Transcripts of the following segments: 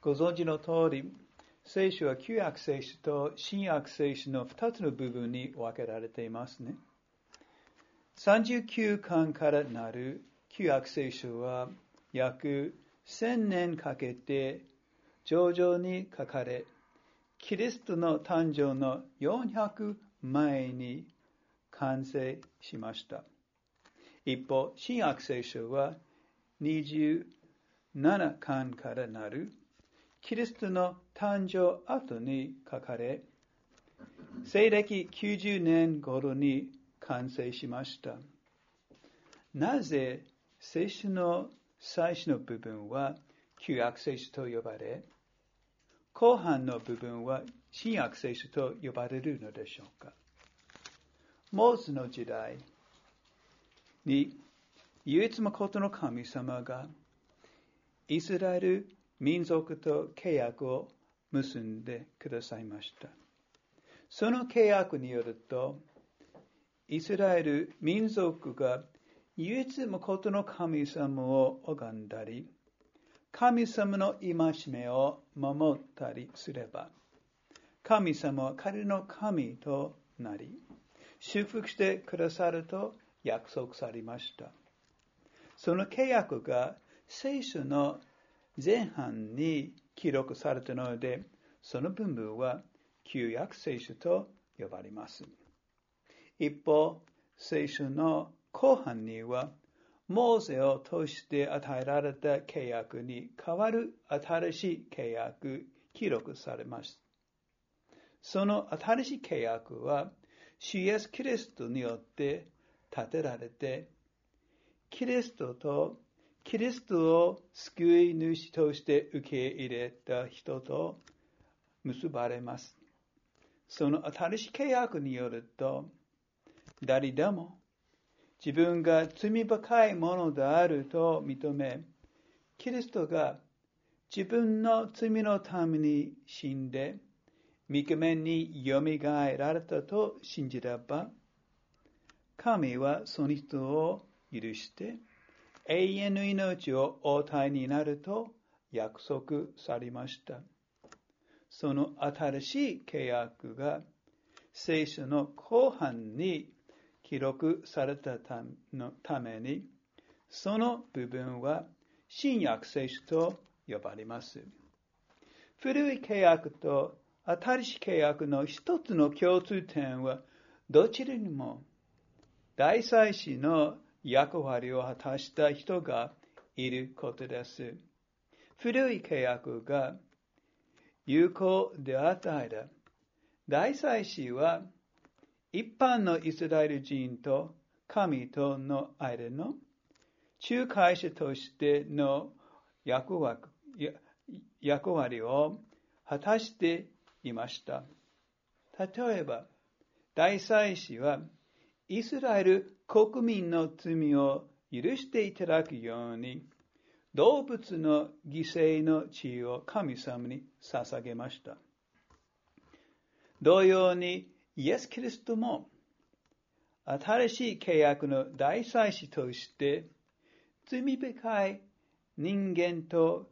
ご存知の通り、聖書は旧約聖書と新約聖書の2つの部分に分けられていますね。39巻からなる旧約聖書は約1000年かけて徐々に書かれ、キリストの誕生の400前に完成しました。一方、新約聖書は27巻からなるキリストの誕生後に書かれ、西暦90年頃に完成しました。なぜ聖書の最初の部分は旧約聖書と呼ばれ、後半の部分は新約聖書と呼ばれるのでしょうか。モーセの時代に唯一無二の神様がイスラエル民族と契約を結んでくださいました。その契約によると、イスラエル民族が唯一無二の神様を拝んだり、神様の戒めを守ったりすれば、神様は彼の神となり、祝福してくださると約束されました。その契約が聖書の前半に記録されたので、その部分は旧約聖書と呼ばれます。一方、聖書の後半には、モーセを通して与えられた契約に代わる新しい契約記録されます。その新しい契約は、主イエスキリストによって立てられて、キリストを救い主として受け入れた人と結ばれます。その新しい契約によると、誰でも自分が罪深いものであると認め、キリストが自分の罪のために死んで、三日目によみがえられたと信じれば、神はその人を許して、永遠の命をお与えになると約束されました。その新しい契約が聖書の後半に記録されたために、その部分は新約聖書と呼ばれます。古い契約と新しい契約の一つの共通点は、どちらにも大祭司の役割を果たした人がいることです。古い契約が有効であった間、大祭司は一般のイスラエル人と神との間の仲介者としての役割を果たしていました。例えば、大祭司はイスラエル国民の罪を許していただくように、動物の犠牲の血を神様に捧げました。同様に、イエス・キリストも新しい契約の大祭司として、罪深い人間と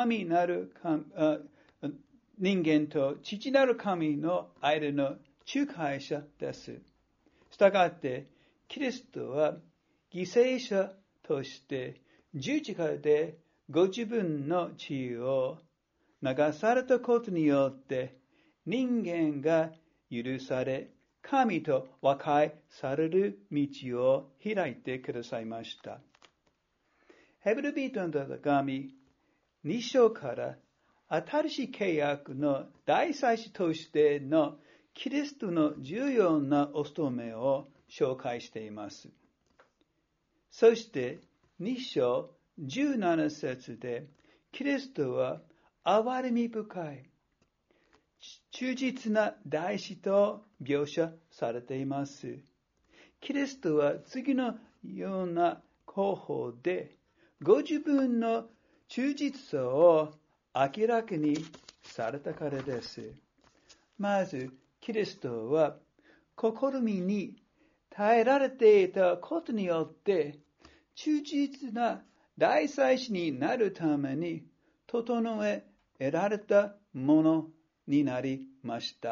父なる神の間の仲介者です。したがって、キリストは犠牲者として十字架でご自分の血を流されたことによって人間が許され、神と和解される道を開いてくださいました。ヘブル人の手紙2章から新しい契約の大祭司としてのキリストの重要なお務めを紹介しています。そして2章17節でキリストは憐れみ深い忠実な大使と描写されています。キリストは次のような方法でご自分の忠実さを明らかにされたからです。まず、キリストは試みに耐えられていたことによって忠実な大祭司になるために整え得られたものになりました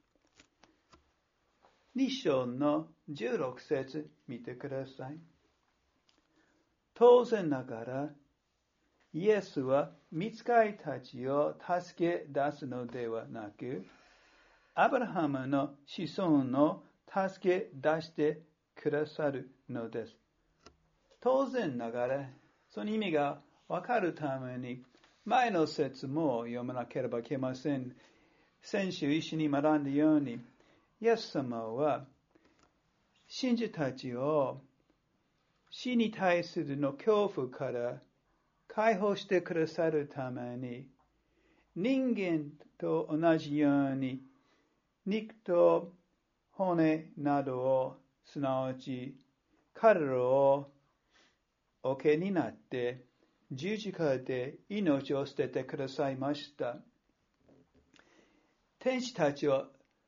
。2章の16節見てください。当然ながら、イエスは御使いたちを助け出すのではなく、アブラハムの子孫を助け出してくださるのです。当然ながら、その意味がわかるために、前の説も読まなければいけません。先週一緒に学んだように、イエス様は、信者たちを死に対するの恐怖から解放してくださるために、人間と同じように、肉と骨などを、すなわち彼らをお受けになって、十字架で命を捨ててくださいました。天使たちを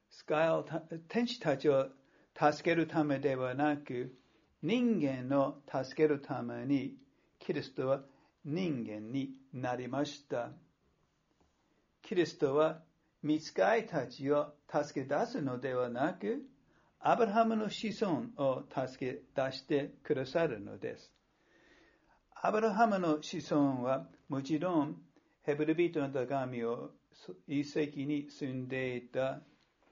助けるためではなく、人間を助けるために、キリストは人間になりました。キリストは御使いたちを助け出すのではなく、アブラハムの子孫を助け出してくださるのです。アブラハムの子孫はもちろんヘブル人の手紙を一世紀に住んでいた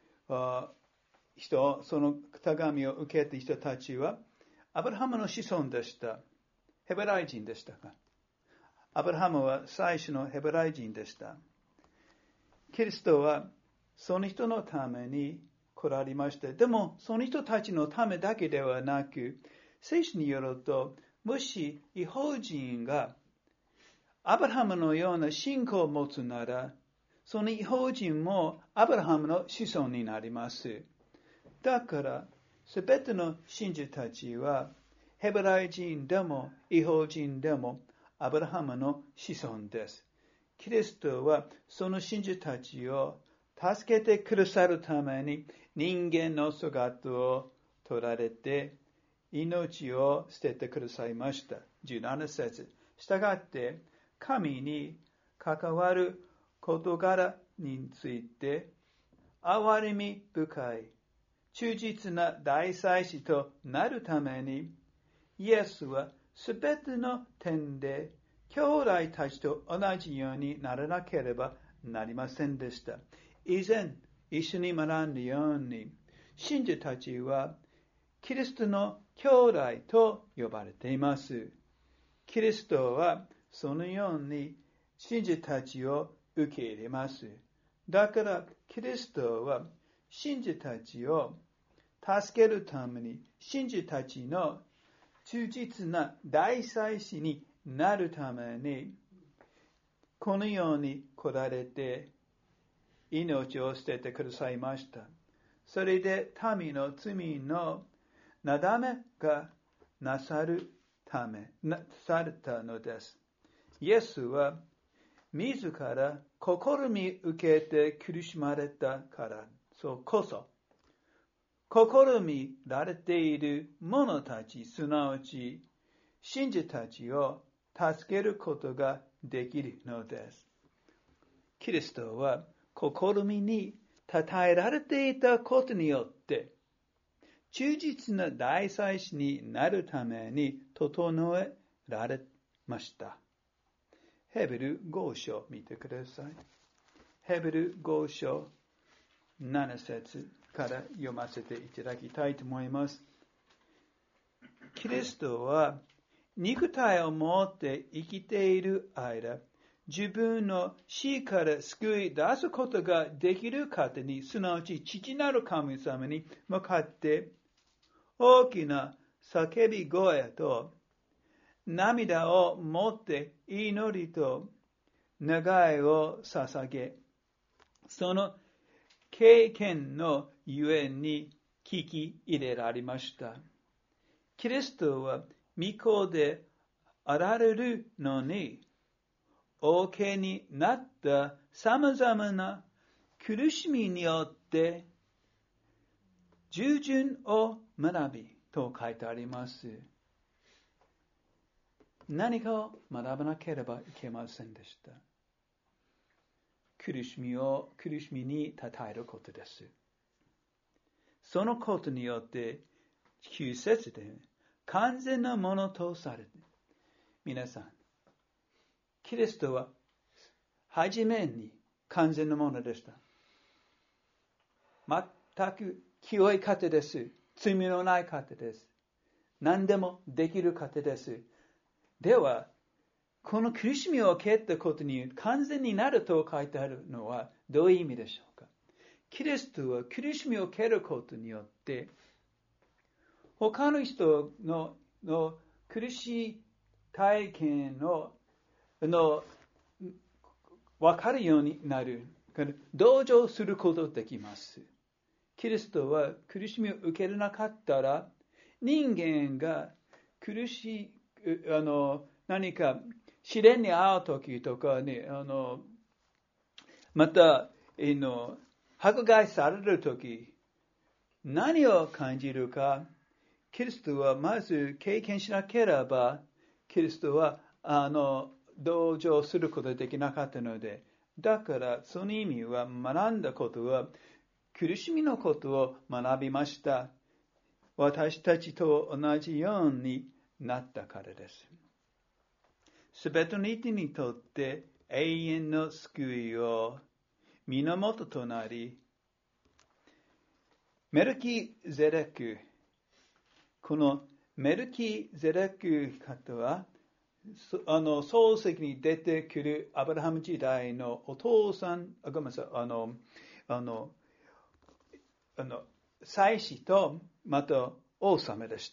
人、その手紙を受けた人たちはアブラハムの子孫でした。ヘブライ人でしたか。アブラハムは最初のヘブライ人でした。キリストはその人のために来られました。でもその人たちのためだけではなく、聖書によると、もし異邦人がアブラハムのような信仰を持つなら、その異邦人もアブラハムの子孫になります。だから、すべての信者たちは、ヘブライ人でも異邦人でもアブラハムの子孫です。キリストはその信者たちを助けてくださるために人間の姿を取られて命を捨ててくださいました。17節。したがって神に関わる事柄について憐れみ深い忠実な大祭司となるためにイエスはすべての点で兄弟たちと同じようにならなければなりませんでした。以前一緒に学んだように信者たちはキリストの兄弟と呼ばれています。キリストはそのように信者たちを受け入れます。だからキリストは信者たちを助けるために信者たちの忠実な大祭司になるためにこのように来られて命を捨ててくださいました。それで民の罪のなだめがなされたのです。イエスは自ら試み受けて苦しまれたからそうこそ試みられている者たち、すなわち信者たちを助けることができるのです。キリストは試みに称えられていたことによって忠実な大祭司になるために整えられました。ヘブル5章見てください。ヘブル5章7節から読ませていただきたいと思います。キリストは肉体を持って生きている間、自分の死から救い出すことができる方に、すなわち父なる神様に向かって大きな叫び声と涙を持って祈りと願いを捧げ、その経験のゆえに聞き入れられました。キリストは御子であられるのに、お受けになった様々な苦しみによって従順を学びと書いてあります。何かを学ばなければいけませんでした。 苦しみに称えることです。そのことによって、9節で完全なものとされて、皆さん、キリストは初めに完全なものでした。全く清い方です。罪のない方です。何でもできる方です。では、この苦しみを受けたことに完全になると書いてあるのはどういう意味でしょうか。キリストは苦しみを受けることによって、他の人の苦しい体験を分かるようになる。同情することができます。キリストは苦しみを受けなかったら、人間が苦しい、何か試練に遭うときとかね、また、迫害されるとき、何を感じるか、キリストはまず経験しなければ、キリストは同情することができなかったので、だからその意味は学んだことは、苦しみのことを学びました。私たちと同じようになったからです。すべての人にとって永遠の救いを源となり、メルキゼレク、このメルキゼレク方は、漱石に出てくるアブラハム時代のお父さん、ごめんなさい、祭司とまた王様でした。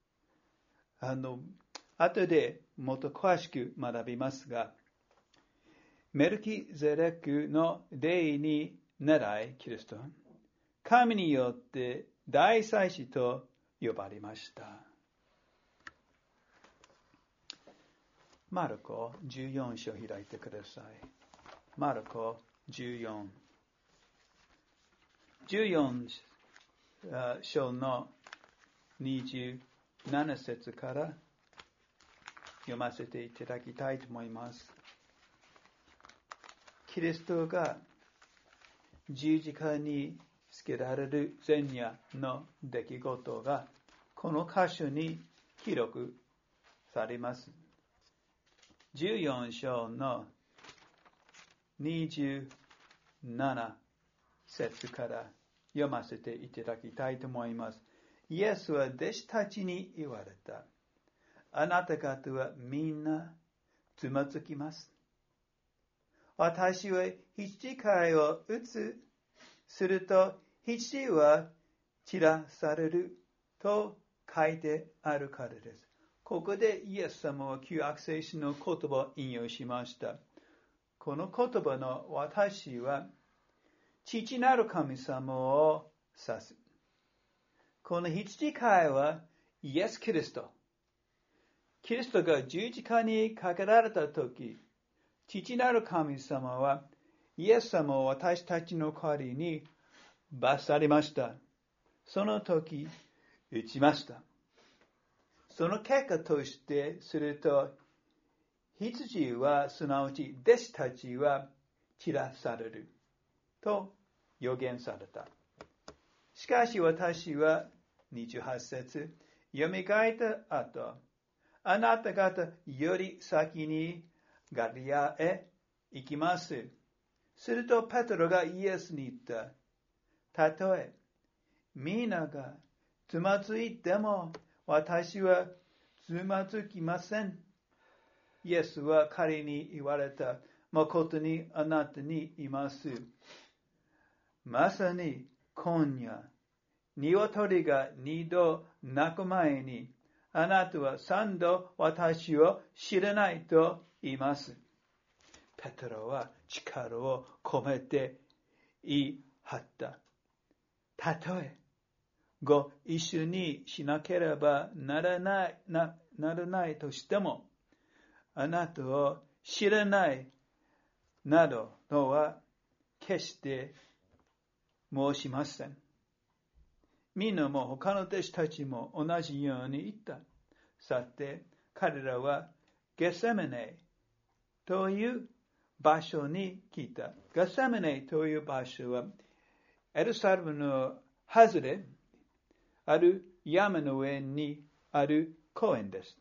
後でもっと詳しく学びますが、メルキゼレクの霊に倣いキリスト、神によって大祭司と呼ばれました。マルコ14章開いてください。マルコ14章の27節から読ませていただきたいと思います。キリストが十字架につけられる前夜の出来事がこの箇所に記録されます。14章の27節から読ませていただきたいと思います。イエスは弟子たちに言われた。あなた方はみんなつまずきます。私は羊飼いを打つ。すると羊は散らされると書いてあるからです。ここでイエス様は旧約聖書の言葉を引用しました。この言葉の私は父なる神様を指す。この羊飼いはイエス・キリスト。キリストが十字架にかけられたとき、父なる神様はイエス様を私たちの代わりに罰されました。その時、打ちました。その結果としてすると、羊はすなわち弟子たちは散らされると予言された。しかし私は28節読み替えた後、あなた方より先にガリラへ行きます。するとペテロがイエスに言った。たとえ皆がつまずいても私はつまずきません。イエスは彼に言われた。誠にあなたに言います。まさに今夜、鶏が2度鳴く前に、あなたは3度私を知らないと言います。ペテロは力を込めて言い張った。たとえご一緒にしなければならないとしても、あなたを知らないなどとは決して申しません。みんなも他の弟子たちも同じように言った。さて、彼らはゲセメネという場所に来た。ガセマネという場所は、エルサレムの外れ、ある山の上にある公園です。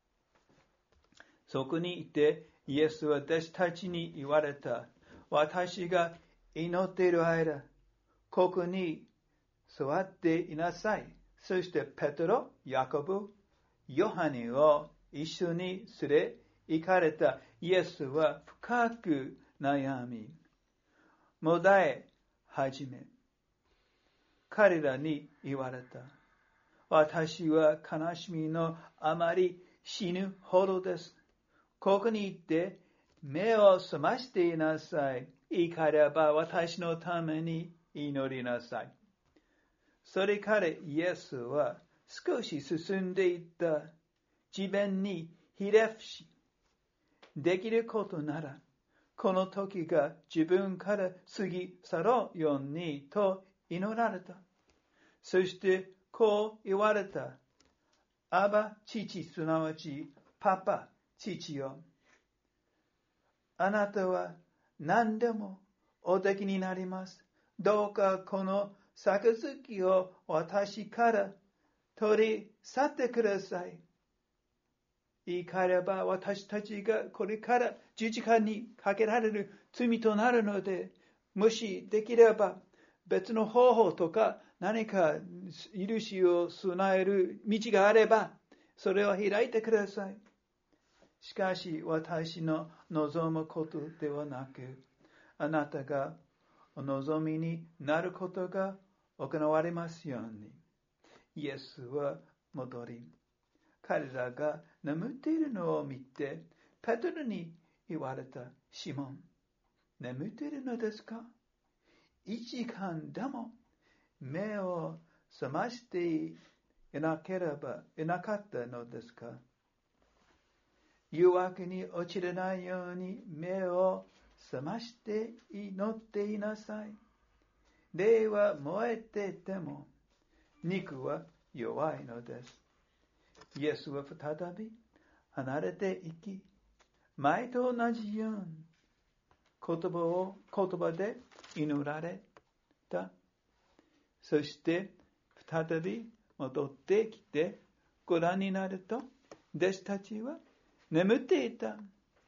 そこにいて、イエスは弟子たちに言われた。私が祈っている間、ここに座っていなさい。そしてペテロ、ヤコブ、ヨハネを一緒に連れ行かれた。イエスは深く悩み、もだえ始め、彼らに言われた。私は悲しみのあまり死ぬほどです。ここに行って目を覚ましていなさい。いいかれば私のために祈りなさい。それからイエスは少し進んでいった。自分にひれ伏し、できることなら、この時が自分から過ぎ去ろうようにと祈られた。そしてこう言われた。アバ父、すなわちパパ、父よ。あなたは何でもおできになります。どうかこの杯を私から取り去ってください。言い換えれば私たちがこれから十字架にかけられる罪となるので、もしできれば別の方法とか何か許しを備える道があればそれを開いてください。しかし私の望むことではなく、あなたがお望みになることが行われますように。イエスは戻り、彼らが眠っているのを見て、ペテロに言われた。シモン、眠っているのですか？一時間でも目を覚ましていなかったのですか？誘惑に落ちれないように目を覚まして祈っていなさい。霊は燃えていても肉は弱いのです。イエスは再び離れていき、前と同じように言葉で祈られた。そして再び戻ってきてご覧になると、弟子たちは眠っていた。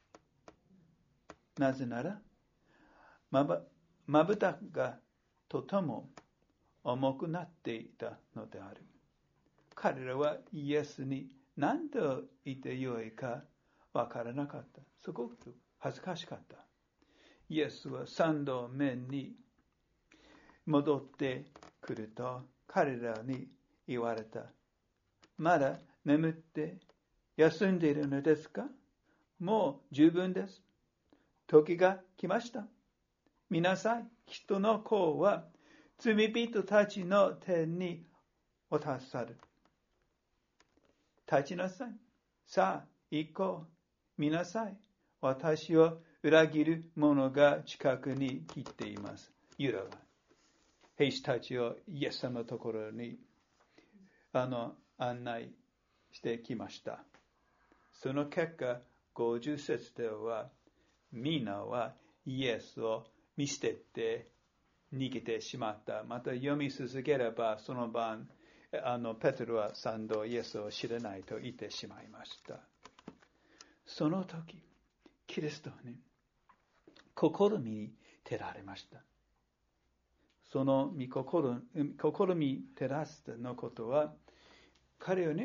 なぜなら、まぶたがとても重くなっていたのである。彼らはイエスに何と言ってよいかわからなかった。すごく恥ずかしかった。イエスは3度目に戻ってくると彼らに言われた。まだ眠って休んでいるのですか？もう十分です。時が来ました。見なさい。人の子は罪人たちの手に渡される。立ちなさい。さあ、行こう。見なさい。私を裏切る者が近くに来ています。ユダは兵士たちをイエス様のところに案内してきました。その結果、50節では、みんなはイエスを見捨てて逃げてしまった。また読み続ければ、その晩、ペテロは3度イエスを知らないと言ってしまいました。その時、キリストに試み照られました。その試み照らすのことは、彼をね、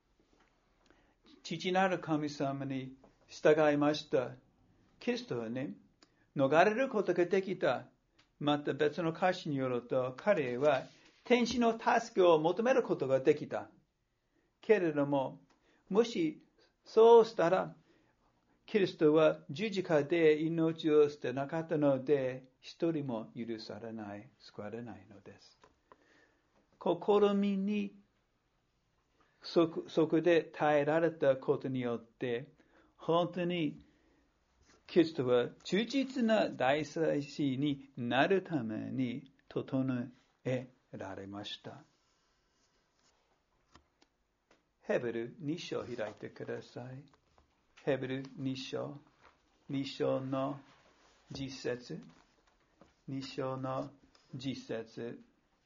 父なる神様に従いました。キリストはね、逃れることができた。また別の歌詞によると、彼は天使の助けを求めることができた。けれども、もしそうしたら、キリストは十字架で命を捨てなかったので、一人も許されない、救われないのです。試みにそこで耐えられたことによって、本当にキリストは忠実な大祭司になるために整えられました。ヘブル2章開いてください。ヘブル2章の実節、2章の実節。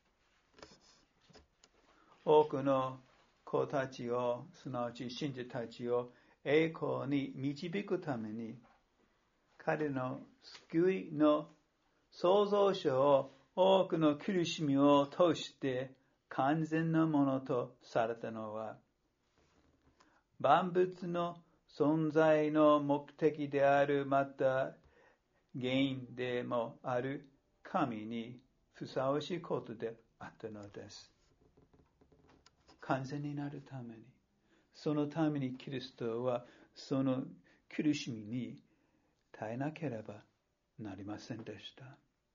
多くの子たちを、すなわち信者たちを栄光に導くために、彼の救いの創造者を多くの苦しみを通して完全なものとされたのは、万物の存在の目的である、また原因でもある神にふさわしいことであったのです。完全になるために、そのためにキリストはその苦しみに耐えなければなりませんでした。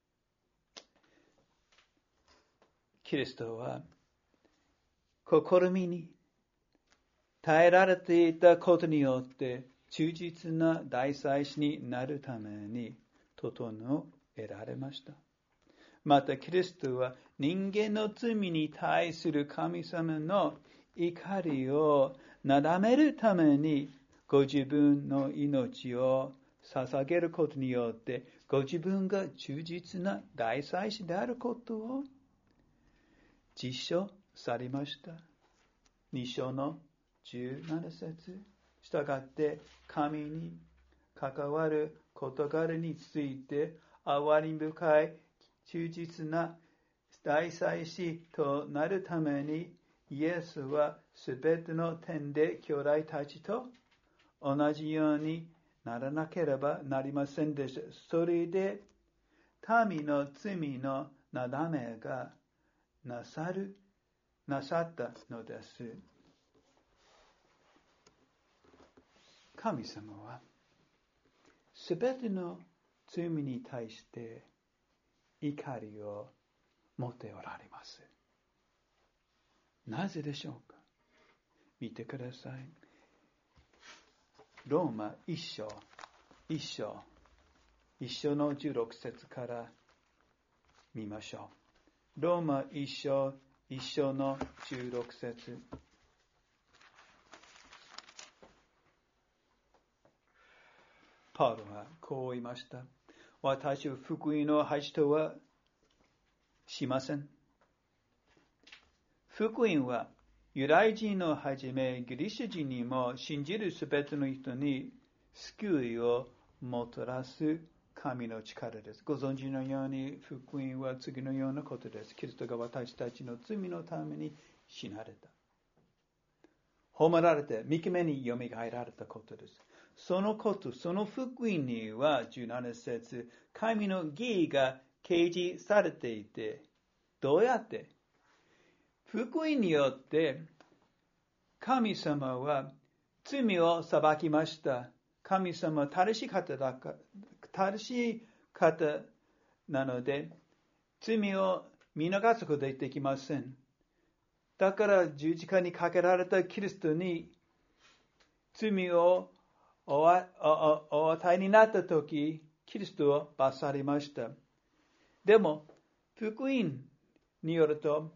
キリストは試みに耐えられていたことによって忠実な大祭司になるために整えられました。またキリストは人間の罪に対する神様の怒りをなだめるためにご自分の命を捧げることによってご自分が忠実な大祭司であることを実証されました。2章の17節。したがって神に関わる事柄について憐れみ深い忠実な大祭司となるためにイエスはすべての点で兄弟たちと同じようにならなければなりませんでした。それで民の罪のなだめがなさったのです。神様はすべての罪に対して怒りを持っておられます。なぜでしょうか。見てください。ローマ1章の16節から見ましょう。ローマ1章の16節。パウロはこう言いました。私は福音の恥とはしません。福音はユダヤ人のはじめギリシャ人にも信じるすべての人に救いをもたらす神の力です。ご存知のように福音は次のようなことです。キリストが私たちの罪のために死なれた。葬られて三日目によみがえられたことです。その福音には17節、神の義が掲示されていて、どうやって福音によって神様は罪を裁きました。神様は正しい方なので罪を見逃すことはできません。だから十字架にかけられたキリストに罪をお与えになったとき、キリストを罰されました。でも福音によると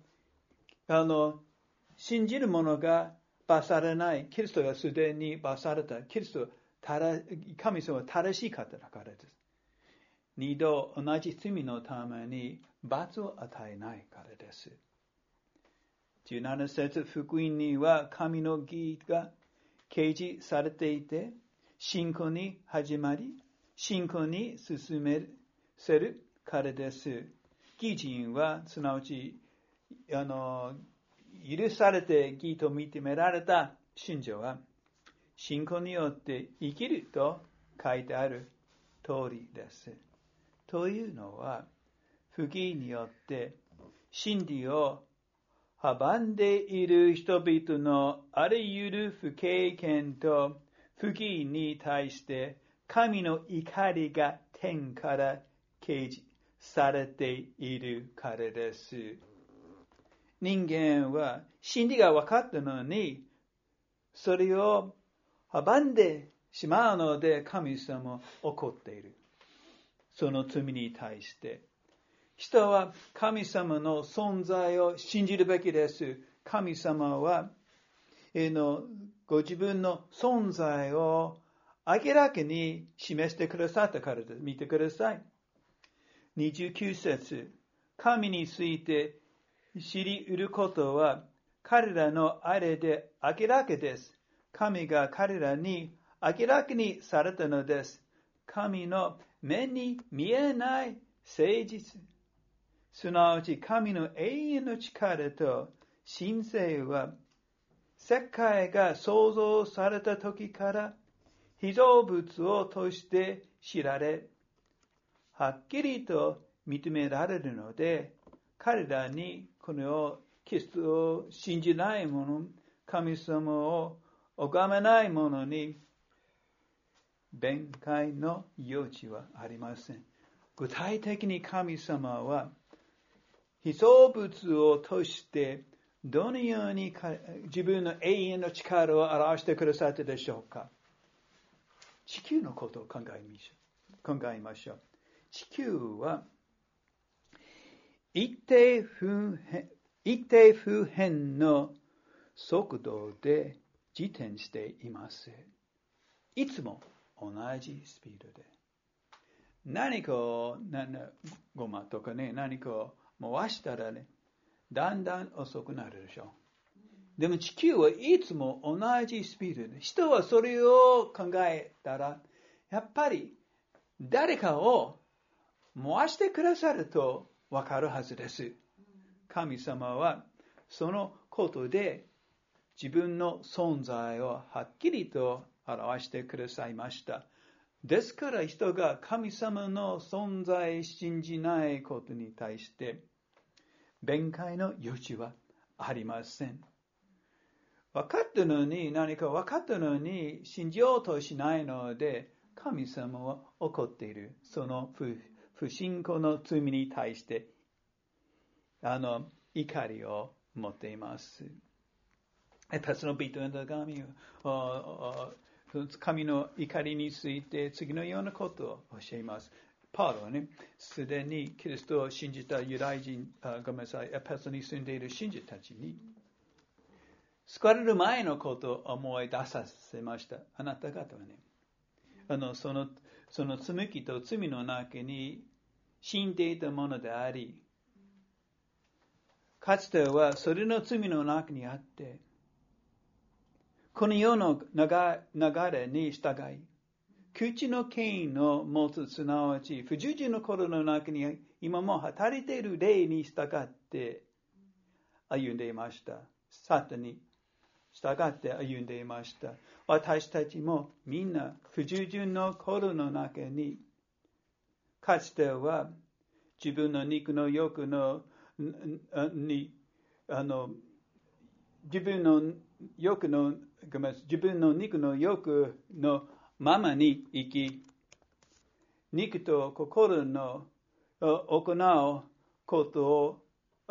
信じる者が罰されない。キリストがすでに罰された。神様は正しい方だからです。二度同じ罪のために罰を与えないからです。17節、福音には神の義が掲示されていて、信仰に始まり、信仰に進めせるからです。義人はすなわち許されて義と認められた信者は信仰によって生きると書いてある通りです。というのは不義によって真理を阻んでいる人々のあらゆる不経験と不義に対して神の怒りが天から掲示されているからです。人間は真理が分かったのにそれを阻んでしまうので神様は怒っている。その罪に対して人は神様の存在を信じるべきです。神様はご自分の存在を明らかに示してくださったからです。見てください。29節。神について知り得ることは彼らの間で明らかです。神が彼らに明らかにされたのです。神の目に見えない誠実。すなわち神の永遠の力と神性は世界が創造された時から被造物を通して知られ、はっきりと認められるので、彼らにこのキリストを信じない者、神様を拝めない者に弁解の余地はありません。具体的に神様は被造物を通してどのように自分の永遠の力を表してくださったでしょうか。地球のことを考えましょう。地球は一定不変の速度で自転しています。いつも同じスピードで。何かを、ゴマとかね、何かを回したらね、だんだん遅くなるでしょう。でも地球はいつも同じスピードで。人はそれを考えたら、やっぱり誰かを回してくださるとわかるはずです。神様はそのことで自分の存在をはっきりと表してくださいました。ですから人が神様の存在を信じないことに対して弁解の余地はありません。分かったのに、何か分かったのに信じようとしないので、神様は怒っている。その不信仰の罪に対して怒りを持っています。エペソの人への手紙を神の怒りについて次のようなことを教えます。パウロはね、すでにキリストを信じたユダヤ人、エペソに住んでいる信者たちに、救われる前のことを思い出させました。あなた方はね、その罪と罪の中に死んでいたものであり、かつてはそれの罪の中にあって、この世の流れに従い、口の権威を持つ、すなわち不従順の頃の中に今も働いている霊に従って歩んでいました。サタンに従って歩んでいました。私たちもみんな不従順の頃の中に、かつては自分の肉の欲のに自分の肉の欲のままに生き、肉と心の行うことを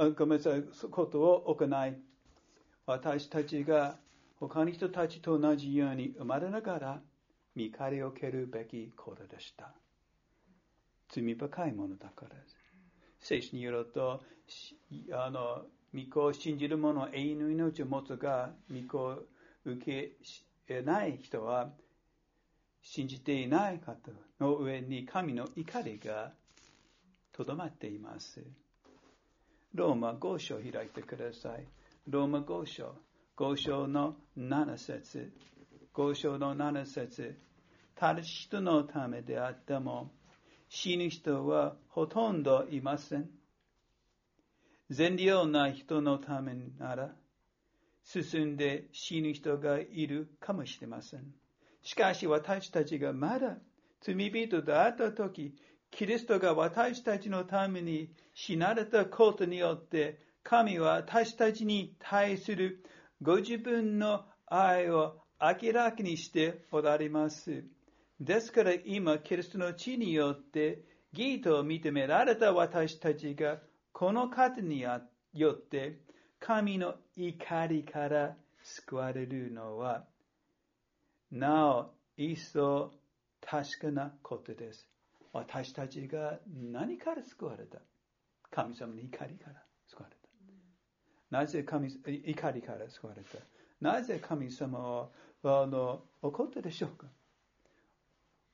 行い、私たちが他の人たちと同じように生まれながら見返りを受けるべきことでした。罪深いものだからです。聖書によると、御子を信じる者は永遠の命を持つが、御子を受けない人は信じていない方の上に神の怒りがとどまっています。ローマ5章を開いてください。ローマ5章の7節。5章の7節。ただ人のためであっても、死ぬ人はほとんどいません。善良な人のためなら、進んで死ぬ人がいるかもしれません。しかし私たちがまだ罪人であったとき、キリストが私たちのために死なれたことによって、神は私たちに対するご自分の愛を明らかにしておられます。ですから今、キリストの血によって義と認められた私たちが、この方によって神の怒りから救われるのは、なお一層確かなことです。私たちが何から救われた？神様の怒りから救われた。なぜ怒りから救われた？なぜ神様は怒ったでしょうか？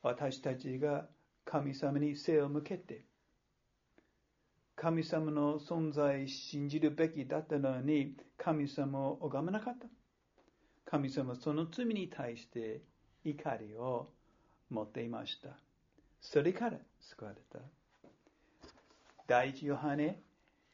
私たちが神様に背を向けて、神様の存在を信じるべきだったのに、神様を拝まなかった。神様はその罪に対して怒りを持っていました。それから救われた。第一ヨハネ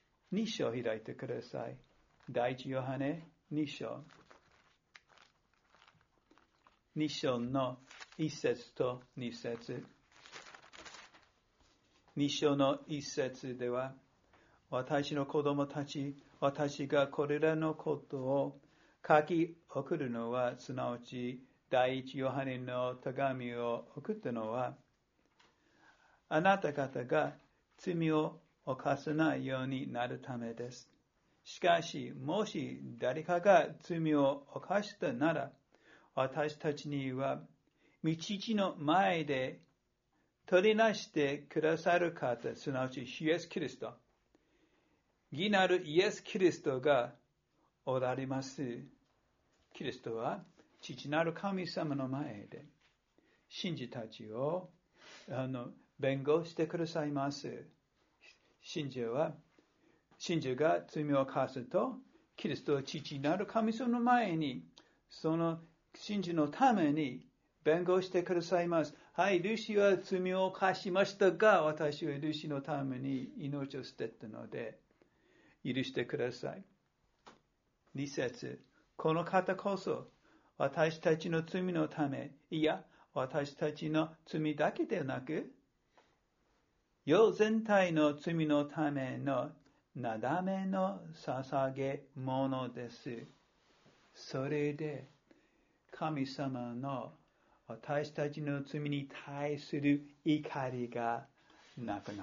2章を開いてください。第一ヨハネ2章。2章の1節と2節。2章の1節では、私の子供たち、私がこれらのことを書き送るのは、すなわち第一ヨハネの手紙を送ったのは、あなた方が罪を犯さないようになるためです。しかし、もし誰かが罪を犯したなら、私たちには、父の前で取りなしてくださる方、すなわちイエス・キリスト、義なるイエス・キリストがおられます。キリストは父なる神様の前で信者たちを弁護してくださいます。信者が罪を犯すと、キリストは父なる神様の前にその信者のために弁護してくださいます。はい、ルシは罪を犯しましたが、私はルシのために命を捨てたので、許してください。2節、この方こそ、私たちの罪のため、いや、私たちの罪だけでなく、世全体の罪のためのなだめの捧げ物です。それで、神様の私たちの罪に対する怒りがなくなった。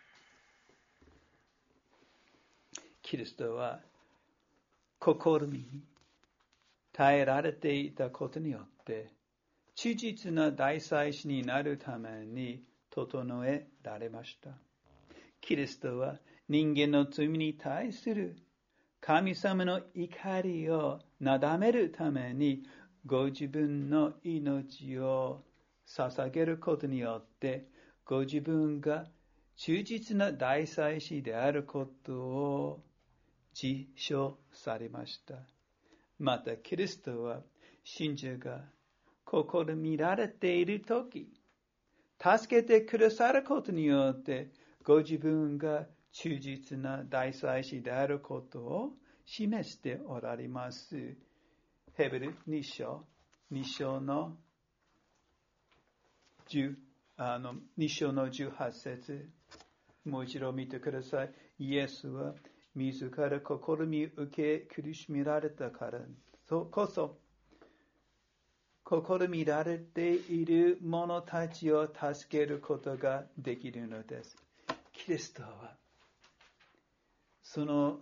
キリストは試みに耐えられていたことによって、忠実な大祭司になるために整えられました。キリストは人間の罪に対する神様の怒りをなだめるために、ご自分の命を捧げることによって、ご自分が忠実な大祭司であることを自称されました。また、キリストは信者が試みられているとき、助けてくださることによって、ご自分が忠実な大祭司であることを示しておられます。ヘブル2章の18節、もう一度見てください。イエスは自ら試み受け苦しめられたからこそ、試みられている者たちを助けることができるのです。キリストはその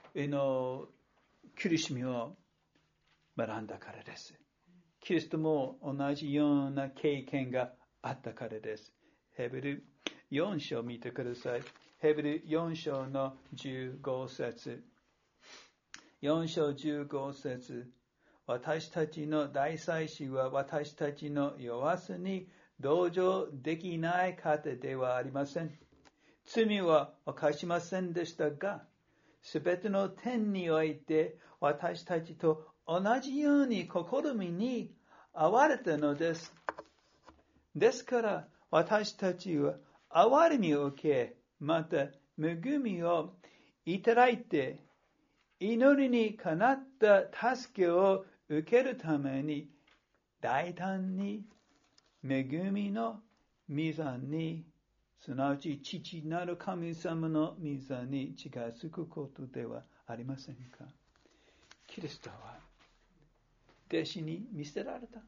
苦しみを学んだからです。キリストも同じような経験があったからです。ヘブル4章を見てください。ヘブル4章の15節。4章15節。私たちの大祭司は私たちの弱さに同情できない方ではありません。罪は犯しませんでしたが、すべての点において私たちと同じように試みに遭われたのです。ですから私たちは憐れみを受け、また恵みをいただいて、祈りにかなった助けを受けるために大胆に恵みの御座に、すなわち父なる神様の御座に近づくことではありませんか。キリストは弟子に見捨てられた。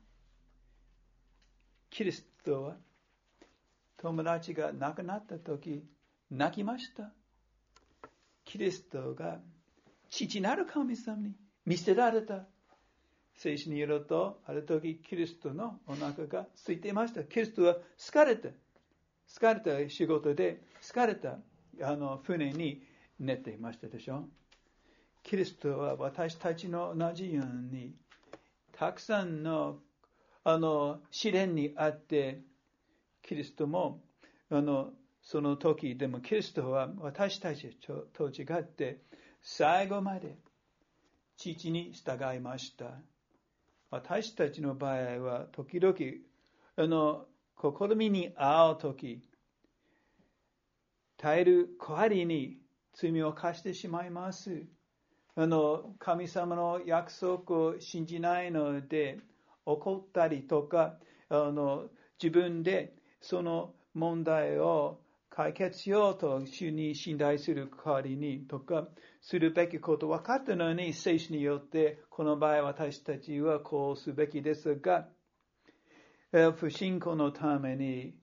キリストは友達が亡くなった時泣きました。キリストが父なる神様に見捨てられた。聖書によると、ある時キリストのお腹が空いていました。キリストは疲れた仕事で疲れた船に寝ていましたでしょ。キリストは私たちの同じようにたくさんの試練にあって、キリストも、その時でもキリストは私たちと違って、最後まで父に従いました。私たちの場合は、時々、試みに遭う時、耐える代わりに罪を犯してしまいます。神様の約束を信じないので、怒ったりとか、自分でその問題を解決しようと主に信頼する代わりにとか、するべきこと分かったのに、聖書によって、この場合私たちはこうすべきですが、不信仰のために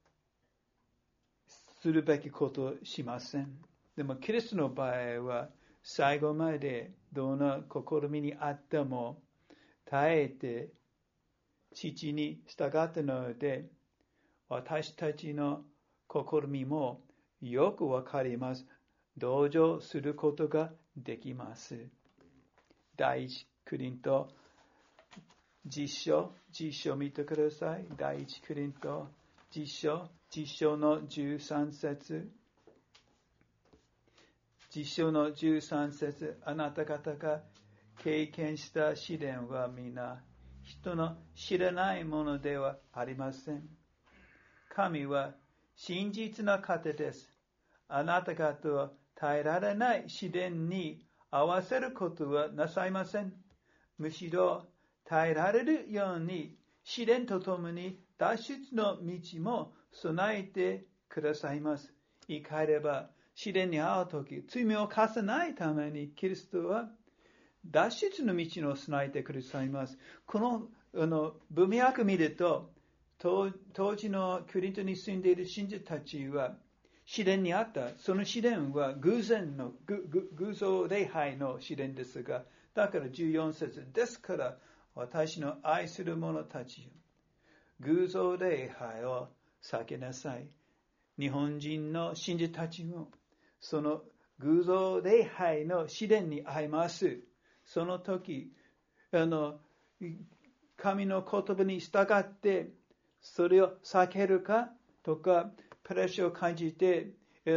するべきことをしません。でも、キリストの場合は、最後までどんな試みにあっても耐えて父に従ったので、私たちの試みもよくわかります。同情することができます。第一コリント10章見てください。第一コリント10章の13節。10章の13節。あなた方が経験した試練は皆人の知らないものではありません。神は真実な方です。あなた方は耐えられない試練に合わせることはなさいません。むしろ耐えられるように試練とともに脱出の道も備えてくださいます。言い換えれば、試練に遭うとき、罪を犯さないためにキリストは脱出の道を備えてくださいます。この文脈を見ると、当時のコリントに住んでいる信者たちは試練にあった。その試練は偶像礼拝の試練ですが、だから14節ですから私の愛する者たちよ、偶像礼拝を避けなさい。日本人の信者たちもその偶像礼拝の試練に遭います。その時、神の言葉に従ってそれを避けるかとか、プレッシャーを感じて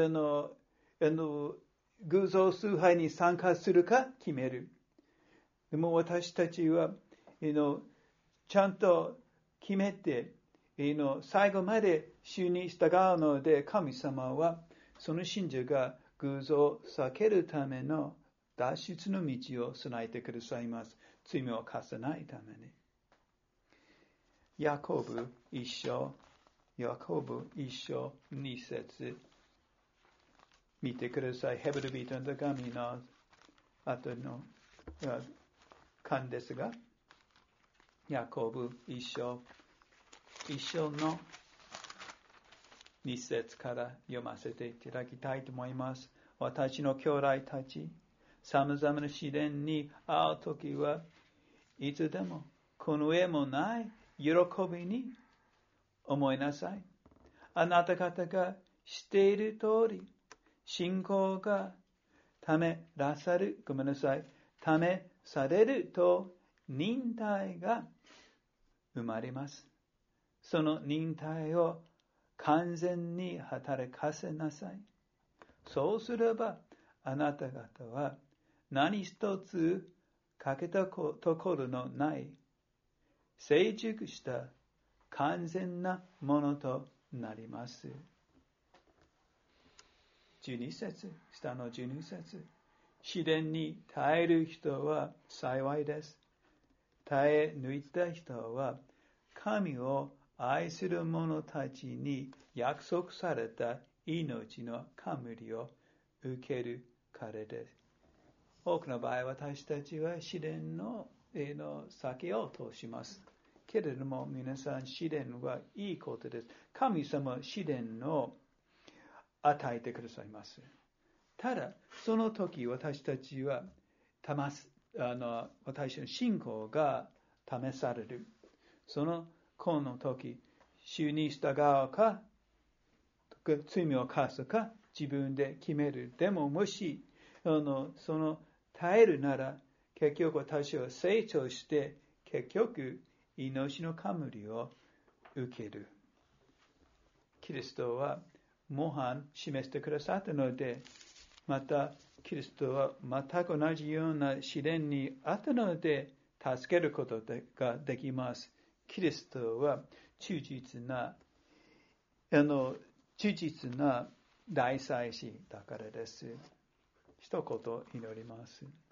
偶像崇拝に参加するか決める。でも私たちはちゃんと決めて最後まで主に従うので、神様はその信者が偶像を避けるための脱出の道を備えてくださいます。罪を犯さないために。ヤコブ一章2節見てください。ヘブル人の手紙の後の巻ですが、ヤコブ一章の2節から読ませていただきたいと思います。私の兄弟たち、様々な試練に遭うときはいつでもこの上もない喜びに思いなさい。あなた方が知っている通り、信仰が試されると忍耐が生まれます。その忍耐を完全に働かせなさい。そうすればあなた方は何一つ欠けたところのない成熟した完全なものとなります。12節、下の12節。試練に耐える人は幸いです。耐え抜いた人は神を愛する者たちに約束された命の冠を受けるからです。多くの場合、私たちは試練の避けようとします。けれども皆さん、試練はいいことです。神様は試練を与えてくださいます。ただ、その時私たちは私の信仰が試される。この時、主に従うか、罪を犯すか、自分で決める。でももし、耐えるなら、結局私は成長して、結局、 命の冠を受ける。キリストは模範示してくださったので、またキリストは全く同じような試練にあったので助けることができます。キリストは忠実な大祭司だからです。一言祈ります。